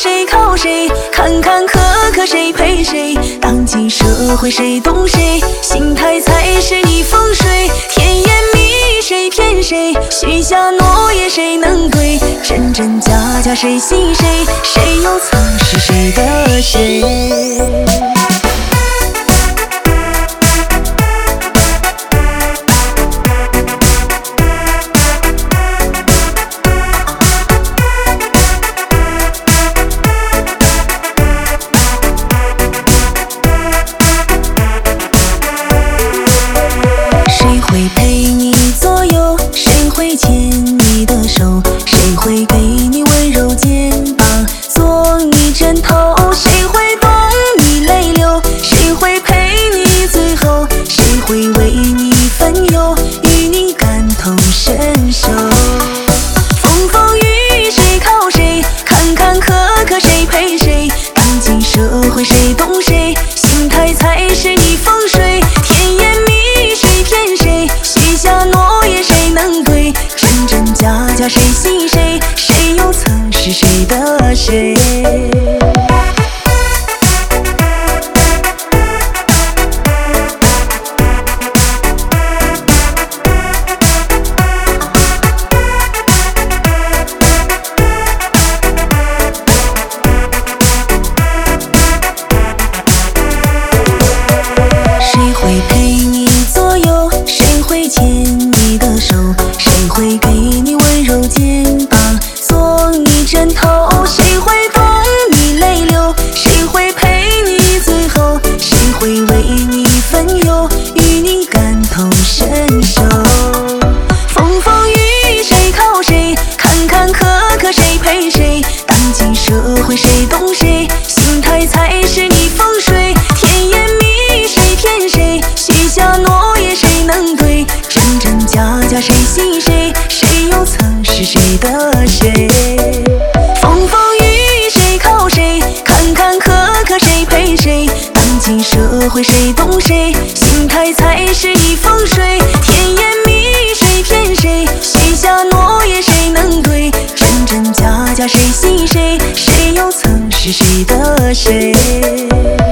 谁靠谁，坎坎坷坷谁陪谁，当今社会谁懂谁，心态才是你风水。甜言蜜语谁骗谁，许下诺言谁能对，真真假假谁信谁，谁又曾是谁的谁。谁会陪你左右，谁会牵你的手，谁会给你温柔肩膀，做你枕头，谁会懂你泪流，谁会陪你最后，谁会为你分忧，与你感同身受。风风雨雨谁靠谁，坎坎坷坷谁陪谁，当今社会谁懂谁，心态才是你风水。甜言蜜语谁骗谁，许下诺言谁能对，真真假假谁信谁，谁又曾是谁的谁。谁会陪你左右，谁会牵你的手，谁会给你温柔肩膀，做你枕头，谁会懂你泪流，谁会陪你最后，谁会为你分忧，与你感同身受。风风雨雨谁靠谁，坎坎坷坷谁陪谁，当今社会谁懂谁，心态才是你风水。甜言蜜语谁骗谁，许下诺言谁能对，真真假假谁信谁，谁又曾是谁的谁。风风雨雨谁靠谁，坎坎坷坷谁陪谁，当今社会谁懂谁，心态才是你风水。甜言蜜语谁骗谁，许下诺言谁能对，真真假假谁信谁，谁又曾是谁的谁。